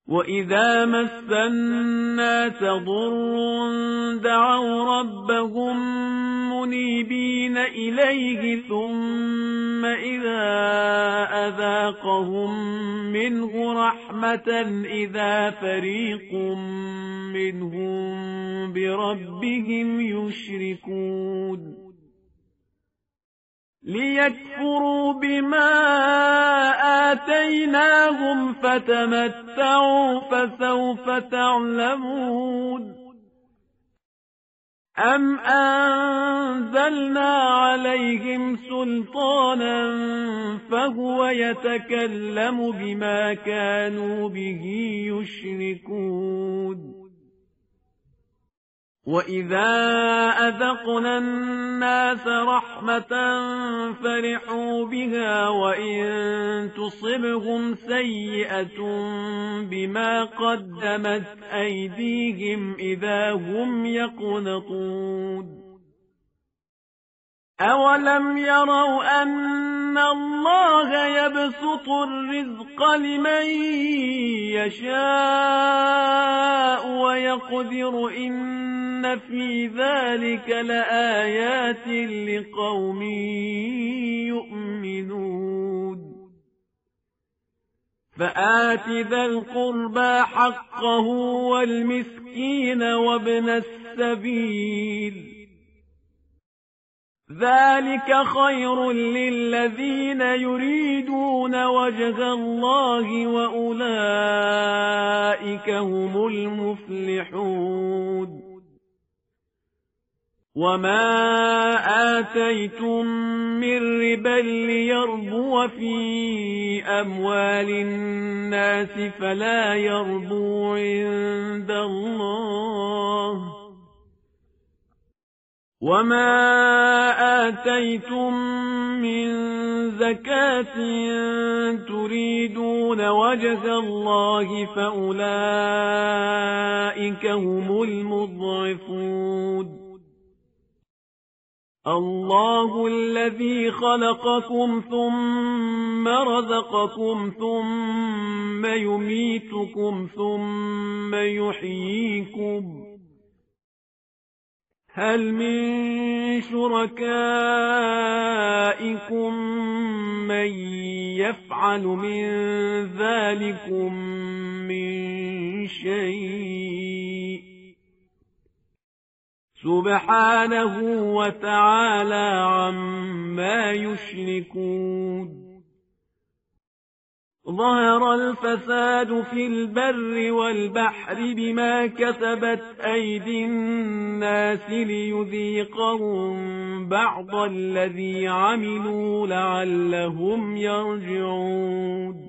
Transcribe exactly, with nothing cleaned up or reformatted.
وإذا مس الناس ضر دعوا ربهم منيبين إليه ثم إذا أذاقهم منه رحمة إذا فريق منهم بربهم يشركون ليكفروا بما آتيناهم فتمتعوا فسوف تعلمون أم أنزلنا عليهم سلطانا فهو يتكلم بما كانوا به يشركون وإذا أذقنا الناس رحمة فرحوا بها وإن تصبهم سيئة بما قدمت أيديهم إذا هم يقنطون أولم يروا أن الله يبسط الرزق لمن يشاء ويقدر إن في ذلك لآيات لقوم يؤمنون فآت ذا القربى حقه والمسكين وابن السبيل ذلك خير للذين يريدون وجه الله وأولئك هم المفلحون وما آتيتم من ربا ليربو في أموال الناس فلا يربو عند الله وما آتيتم من زكاة تريدون وجه الله فأولئك هم المضعفون الله الذي خلقكم ثم رزقكم ثم يميتكم ثم يحييكم هل من شركائكم من يفعل من ذلكم من شيء سبحانه وتعالى عما يشركون ظهر الفساد في البر والبحر بما كسبت أيدي الناس ليذيقهم بعض الذي عملوا لعلهم يرجعون